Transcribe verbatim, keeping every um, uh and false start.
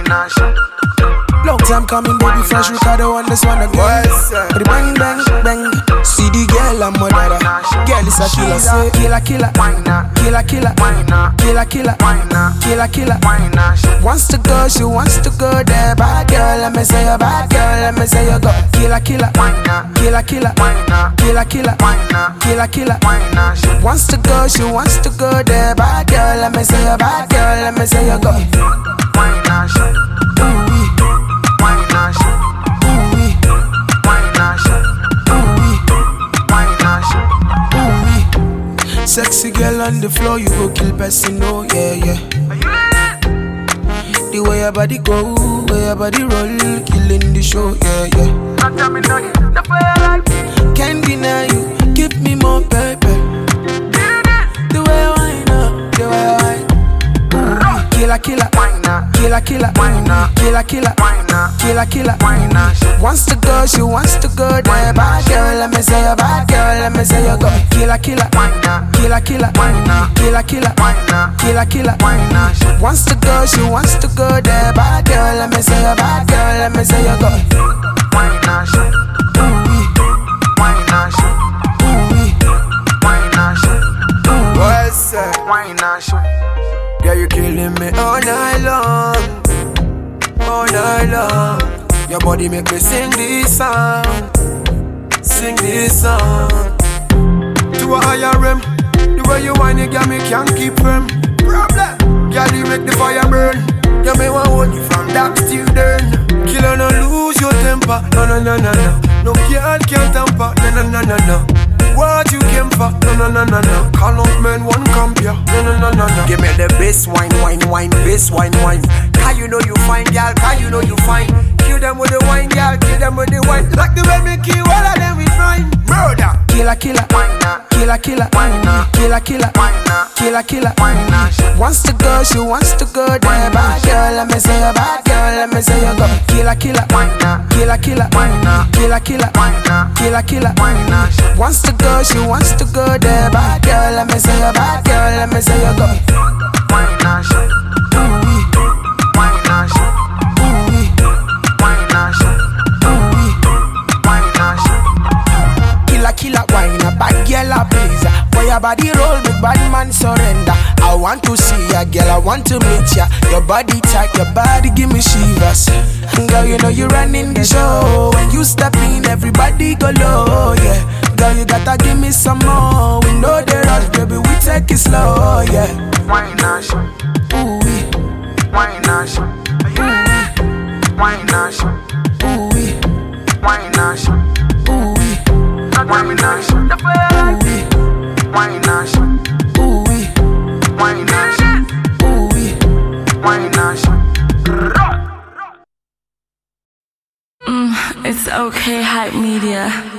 Long time coming, baby, fresh Ricardo on this one again. But bang, bang, bang. See the girl, I'm mother. Girl is a killer, say killer, killer, killer, killer, killer, killer, killer, killer. Wants to go, she wants to go there. Bad girl, let me say you bad girl, let me say you go. Killer, killer, killer, killer, killer, killer, killer, killer. Wants to go, she wants to go there. Bad girl, let me say you bad girl, let me say you go. Sexy girl on the floor, you go kill person, oh yeah, yeah. The way your body go, way your body roll, killing the show, yeah, yeah. Can't deny you, give me more pepper. The way I wind up, the way I wind. Killer, killer, killer, killer, killer, killer, killer, killer. Wants to go, she wants to go there. Bad girl, let me say you bad girl, let me say you go. Killer, killer, killer, killer, killer, killer, killer, killer. Wants to go, she wants to go there. Bad girl, let me say you bad girl, let me say you go. What's up? Yeah, you killing me all night long, all night long. Your body make me sing this song, sing this song. To a higher realm, the way you whine it, girl, me can't keep firm. Problem, girl, you make the fire burn. You may want hold you from dark till dawn. Killer, no lose your temper, no, no, no, no, no. No girl can't tamper, no, no, no, no, no. What you came for? No, no, no, no, no. Call out men, one compare. No, no, no, no, no. Give me the best wine, wine, wine, best wine, wine. Cause you know you fine, girl. Cause you know you fine. Kill them with the wine, girl. Kill them with the wine. Like the way me kill all of them with mine. Murder. Killer, killer, killer, killer, killer, killer, killer, killer. Wants to go, she wants to go there. Bad girl, let me say you bad girl, let me say you go. Killer, killer, killer, killer, killer, killer, killer, killer. Wants to go, she wants to go there. Bad girl, let me say you bad girl, let me say you go. Killer, killer, wine a bad girl a blazer. For your body roll, big bad man surrender. I want to see ya, girl, I want to meet ya. Your body tight, your body give me shivers. Girl, you know you running the show. When you step in, everybody go low, yeah. Girl, you gotta give me some more. We know the rush, baby, we take it slow, yeah. Wine and show, ooh wee. Wine and show, ooh wee. Wine and show, ooh wee. Wine and show, ooh wee. Wine and show, ooh wee. Wine and show, ooh wee. Wine and show, ooh wee. Wine and show. Mm, it's okay, Hype Media.